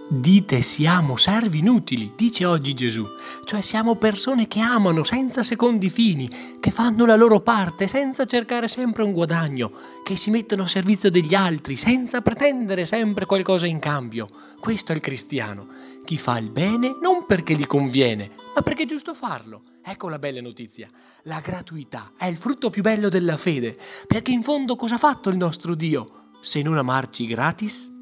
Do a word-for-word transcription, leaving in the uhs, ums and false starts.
Dite siamo servi inutili, dice oggi Gesù, cioè siamo persone che amano senza secondi fini, che fanno la loro parte senza cercare sempre un guadagno, che si mettono a servizio degli altri senza pretendere sempre qualcosa in cambio. Questo è il cristiano, chi fa il bene non perché gli conviene, ma perché è giusto farlo. Ecco la bella notizia, la gratuità è il frutto più bello della fede, perché in fondo cosa ha fatto il nostro Dio se non amarci gratis?